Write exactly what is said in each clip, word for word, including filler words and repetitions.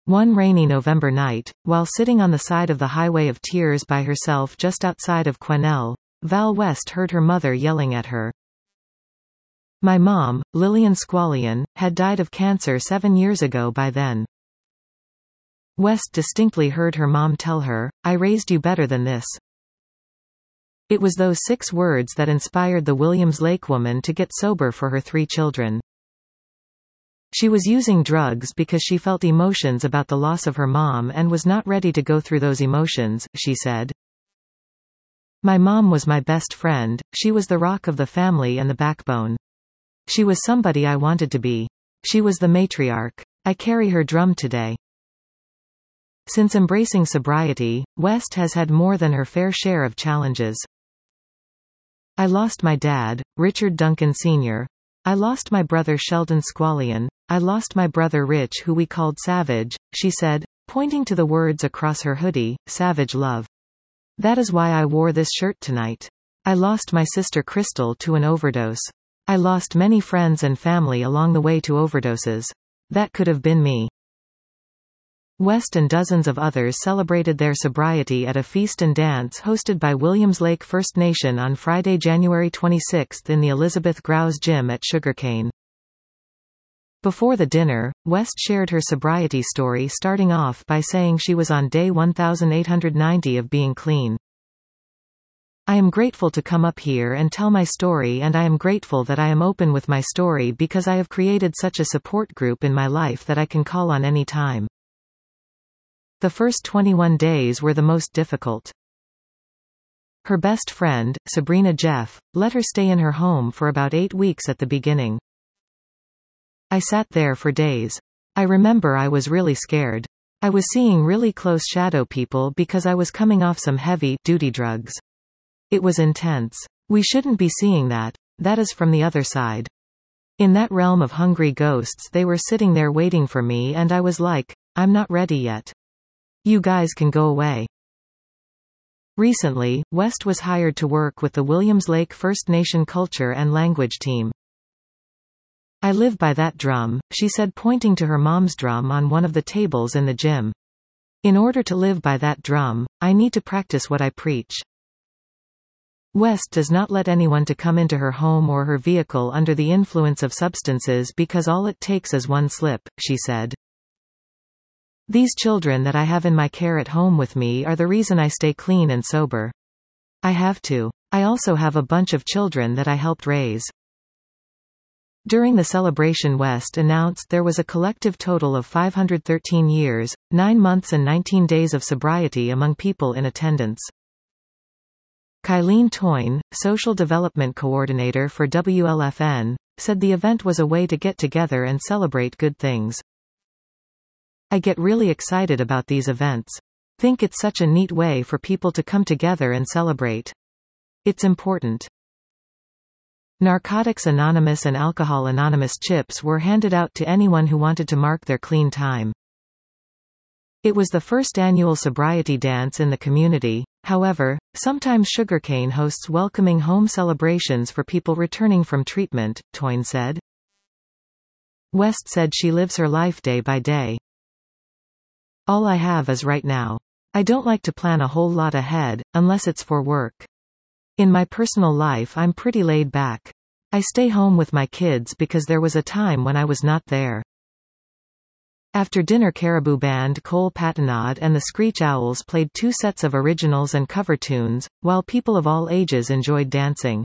One rainy November night, while sitting on the side of the Highway of Tears by herself just outside of Quesnel, Val West heard her mother yelling at her. My mom, Lillian Squallion, had died of cancer seven years ago by then. West distinctly heard her mom tell her, "I raised you better than this." It was those six words that inspired the Williams Lake woman to get sober for her three children. She was using drugs because she felt emotions about the loss of her mom and was not ready to go through those emotions, she said. My mom was my best friend, she was the rock of the family and the backbone. She was somebody I wanted to be. She was the matriarch. I carry her drum today. Since embracing sobriety, West has had more than her fair share of challenges. I lost my dad, Richard Duncan Senior I lost my brother Sheldon Squallion. I lost my brother Rich, who we called Savage, she said, pointing to the words across her hoodie, Savage Love. That is why I wore this shirt tonight. I lost my sister Crystal to an overdose. I lost many friends and family along the way to overdoses. That could have been me. West and dozens of others celebrated their sobriety at a feast and dance hosted by Williams Lake First Nation on Friday, January twenty-sixth in the Elizabeth Grouse Gym at Sugarcane. Before the dinner, West shared her sobriety story, starting off by saying she was on day one thousand eight hundred ninety of being clean. I am grateful to come up here and tell my story, and I am grateful that I am open with my story because I have created such a support group in my life that I can call on any time. The first twenty-one days were the most difficult. Her best friend, Sabrina Jeff, let her stay in her home for about eight weeks at the beginning. I sat there for days. I remember I was really scared. I was seeing really close shadow people because I was coming off some heavy-duty drugs. It was intense. We shouldn't be seeing that. That is from the other side. In that realm of hungry ghosts, they were sitting there waiting for me, and I was like, I'm not ready yet. You guys can go away. Recently, West was hired to work with the Williams Lake First Nation Culture and Language team. I live by that drum, she said, pointing to her mom's drum on one of the tables in the gym. In order to live by that drum, I need to practice what I preach. West does not let anyone to come into her home or her vehicle under the influence of substances because all it takes is one slip, she said. These children that I have in my care at home with me are the reason I stay clean and sober. I have to. I also have a bunch of children that I helped raise. During the celebration, West announced there was a collective total of five hundred thirteen years, nine months and nineteen days of sobriety among people in attendance. Kylene Toyne, Social Development Coordinator for W L F N, said the event was a way to get together and celebrate good things. I get really excited about these events. Think it's such a neat way for people to come together and celebrate. It's important. Narcotics Anonymous and Alcohol Anonymous chips were handed out to anyone who wanted to mark their clean time. It was the first annual sobriety dance in the community. However, sometimes Sugarcane hosts welcoming home celebrations for people returning from treatment, Toyne said. West said she lives her life day by day. All I have is right now. I don't like to plan a whole lot ahead, unless it's for work. In my personal life, I'm pretty laid back. I stay home with my kids because there was a time when I was not there. After dinner, Caribou band Cole Patinade and the Screech Owls played two sets of originals and cover tunes, while people of all ages enjoyed dancing.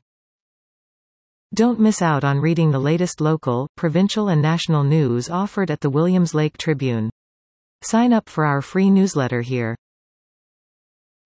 Don't miss out on reading the latest local, provincial and national news offered at the Williams Lake Tribune. Sign up for our free newsletter here.